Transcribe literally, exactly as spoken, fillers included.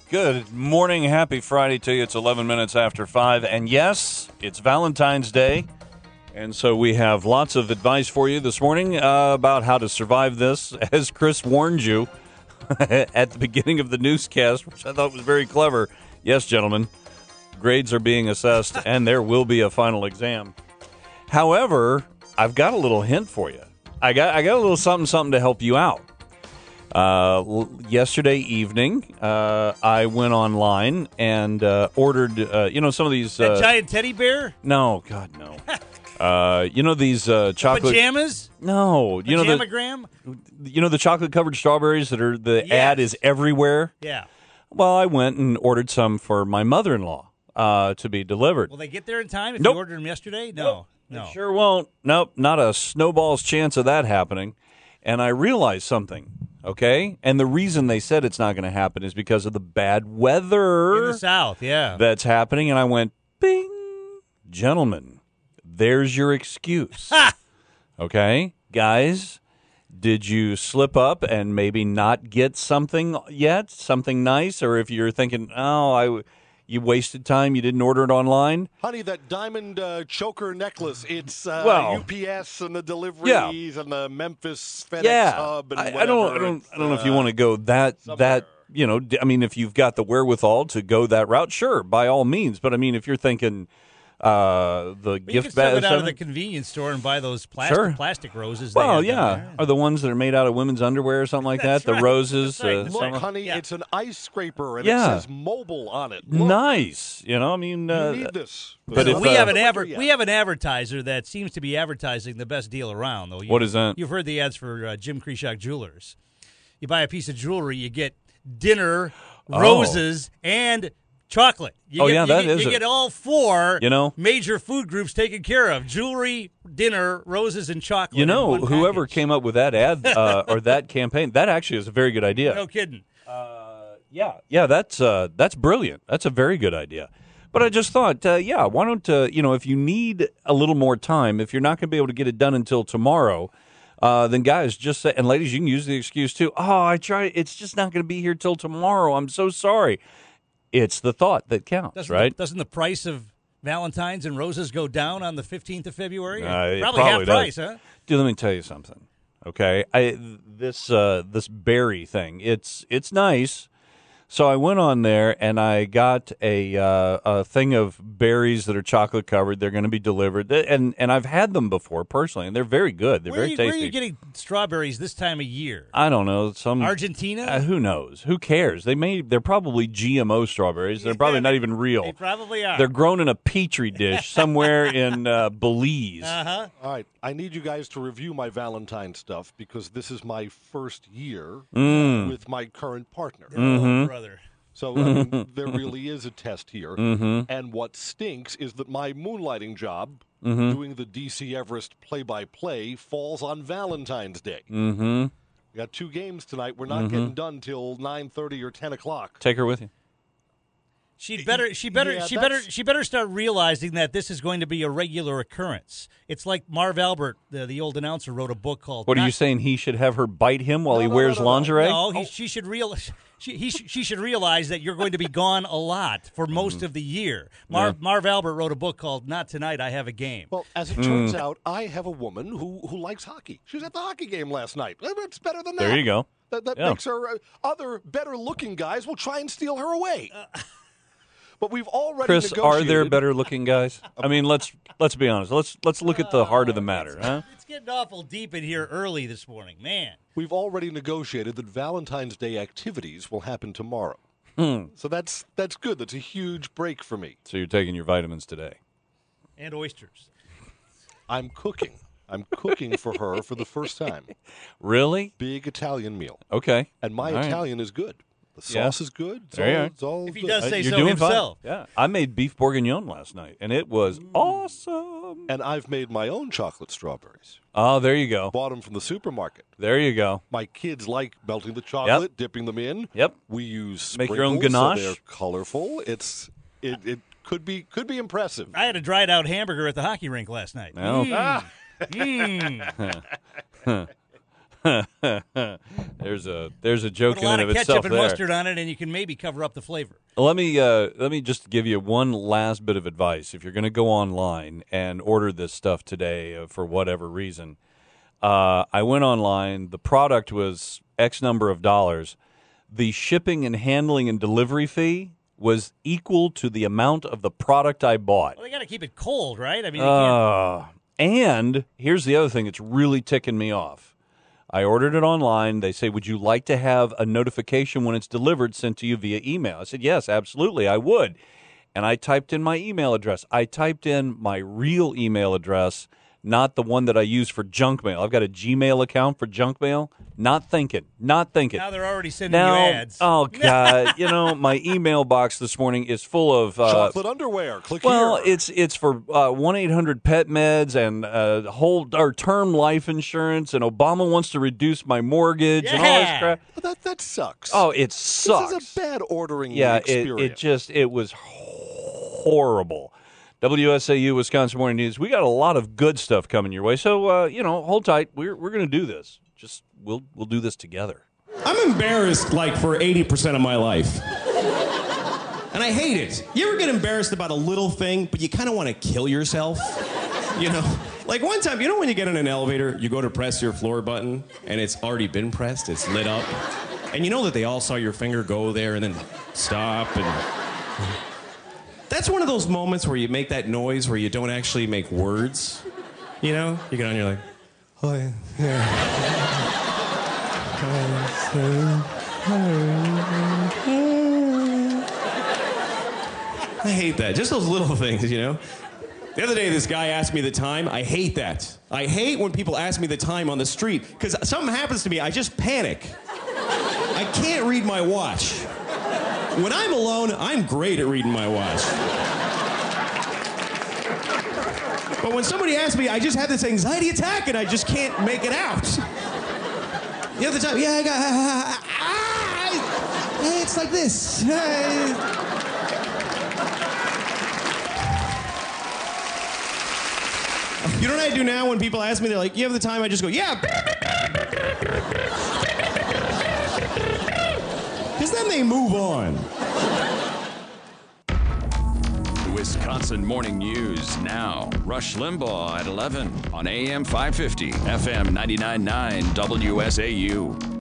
Good morning. Happy Friday to you. It's eleven minutes after five. And yes, it's Valentine's Day. And so we have lots of advice for you this morning uh, about how to survive this. As Chris warned you at the beginning of the newscast, which I thought was very clever. Yes, gentlemen, grades are being assessed and there will be a final exam. However, I've got a little hint for you. I got I got a little something something to help you out. Uh, l- yesterday evening, uh, I went online and uh, ordered, uh, you know, some of these. That Uh, giant teddy bear? no, God, no. uh, you know these uh, chocolate Pajamas? No, you know the Pajamagram? you know the chocolate covered strawberries that are the Yes. ad is everywhere. Yeah. Well, I went and ordered some for my mother-in-law uh, to be delivered. Will they get there in time if Nope. you ordered them yesterday? No. Nope. No. It sure won't. Nope, not a snowball's chance of that happening. And I realized something, okay? And the reason they said it's not going to happen is because of the bad weather In the South, yeah. that's happening. And I went, bing, gentlemen, there's your excuse. Ha! Okay? Guys, did you slip up and maybe not get something yet? Something nice? Or if you're thinking, oh, I... You wasted time. You didn't order it online. Honey, that diamond uh, choker necklace, it's uh, Well, U P S and the deliveries yeah. and the Memphis FedEx Yeah, hub and I, whatever. I don't. I don't. I don't know if you Uh, want to go that that. You know, d- I mean, if you've got the wherewithal to go that route, sure, by all means. But I mean, if you're thinking uh, the But you gift can sell bag, it out of the convenience store and buy those plastic Sure. plastic roses. they well, have down yeah, there. are the ones that are made out of women's underwear or something like That's that. The right. roses. That's right. Uh, That's Look, some- honey, Yeah. it's an ice scraper and Yeah. it says mobile on it. Look, nice. You know, I mean, uh, you need this. but This if, is we uh, have an not adver- yet. we have an advertiser that seems to be advertising the best deal around. Though, you, What is that? You've heard the ads for uh, Jim Krishock Jewelers. You buy a piece of jewelry, you get dinner, Oh. roses, and chocolate. You Oh, get, yeah, you that get, is You a- get all four. You know? major food groups taken care of: jewelry, dinner, roses, and chocolate. you in know, one whoever package. came up with that ad uh, or that campaign, that actually is a very good idea. No kidding. Yeah, yeah, that's uh, that's brilliant. That's a very good idea. But I just thought, uh, yeah, why don't uh, you know, if you need a little more time, if you're not going to be able to get it done until tomorrow, uh, then guys, just say, and ladies, you can use the excuse too. Oh, I tried. It's just not going to be here till tomorrow. I'm so sorry. It's the thought that counts, Doesn't right? The, doesn't the price of Valentine's and roses go down on the fifteenth of February? Uh, it probably, probably half does. price, huh? Dude, let me tell you something. Okay, I this uh, this berry thing. It's it's nice. So I went on there and I got a uh, a thing of berries that are chocolate covered. They're going to be delivered, and and I've had them before personally, and they're very good. They're Where are, very you, tasty. where are you getting strawberries this time of year? I don't know some Argentina? Uh, who knows? Who cares? They may they're probably G M O strawberries. They're probably not even real. They probably are. They're grown in a petri dish somewhere in uh, Belize. Uh-huh. All right, I need you guys to review my Valentine stuff because this is my first year Mm. with my current partner. Mm-hmm. Oh, brother. So I mean, there really is a test here. Mm-hmm. And what stinks is that my moonlighting job, Mm-hmm. doing the D C Everest play-by-play, falls on Valentine's Day. Mm-hmm. We got two games tonight. We're not getting done till nine thirty or ten o'clock. Take her with you. She'd better she better Yeah, she better that's- she better start realizing that this is going to be a regular occurrence. It's like Marv Albert, the, the old announcer, wrote a book called What are Not- you saying? He should have her bite him while No, he no, wears no, no, no. lingerie? No, he, she should realize she he sh- she should realize that you're going to be gone a lot for most of the year. Marv Marv Albert wrote a book called Not Tonight, I Have a Game. Well, as it turns out, I have a woman who, who likes hockey. She was at the hockey game last night. It's better than that. There you go. That, that Yeah. makes her uh, other better-looking guys will try and steal her away. But we've already Chris, are there negotiated- better looking guys? I mean, let's let's be honest. Let's let's look at the heart of the matter, huh? It's getting awful deep in here early this morning, man. We've already negotiated that Valentine's Day activities will happen tomorrow. Hmm. So that's that's good. That's a huge break for me. So you're taking your vitamins today. And oysters. I'm cooking. I'm cooking for her for the first time. Really? Big Italian meal. Okay. And my All right. Italian is good. The Yeah. sauce is good. It's There you all, are. it's all If he good. does Uh, say you're so doing himself. fine. Yeah. I made beef bourguignon last night, and it was awesome. And I've made my own chocolate strawberries. Oh, there you go. Bought them from the supermarket. There you go. My kids like melting the chocolate, dipping them in. Yep. We use Make your own sprinkles, ganache. So they're colorful. It's it, it could be could be impressive. I had a dried out hamburger at the hockey rink last night. Well, Mm. Mm. there's a there's a joke Put a in lot and of of ketchup itself and there. mustard on it, and you can maybe cover up the flavor. Let me uh, let me just give you one last bit of advice. If you're going to go online and order this stuff today uh, for whatever reason, uh, I went online. The product was X number of dollars. The shipping and handling and delivery fee was equal to the amount of the product I bought. Well, they got to keep it cold, right? I mean, they can't. Uh, and here's the other thing that's really ticking me off. I ordered it online. They say, would you like to have a notification when it's delivered sent to you via email? I said, yes, absolutely, I would. And I typed in my email address. I typed in my real email address, not the one that I use for junk mail. I've got a Gmail account for junk mail. Not thinking, not thinking. Now they're already sending Now, you ads. oh, God, you know, my email box this morning is full of... Uh, Chocolate underwear. Click well, here. it's it's for uh, one eight hundred pet meds and uh, whole or term life insurance, and Obama wants to reduce my mortgage and all this Yeah. crap. But that that sucks. Oh, it sucks. This is a bad ordering yeah, it, experience. it just it was horrible. W S A U Wisconsin Morning News. We got a lot of good stuff coming your way, so uh, you know, hold tight. We're we're going to do this. Just we'll we'll do this together. I'm embarrassed like for eighty percent of my life. And I hate it. You ever get embarrassed about a little thing, but you kind of want to kill yourself? You know? Like one time, you know when you get in an elevator, you go to press your floor button, and it's already been pressed, it's lit up. And you know that they all saw your finger go there and then stop and... That's one of those moments where you make that noise where you don't actually make words. You know? You get on, you're like... Oh, yeah. yeah. I hate that. Just those little things, you know? The other day, this guy asked me the time. I hate that. I hate when people ask me the time on the street, because something happens to me, I just panic. I can't read my watch. When I'm alone, I'm great at reading my watch. But when somebody asks me, I just have this anxiety attack and I just can't make it out. The other time, yeah, I got, ah, ah, it's like this. You know what I do now when people ask me, they're like, you have the time? I just go, yeah. Because then they move on. Wisconsin Morning News now. Rush Limbaugh at eleven on A M five fifty, F M ninety-nine point nine W S A U.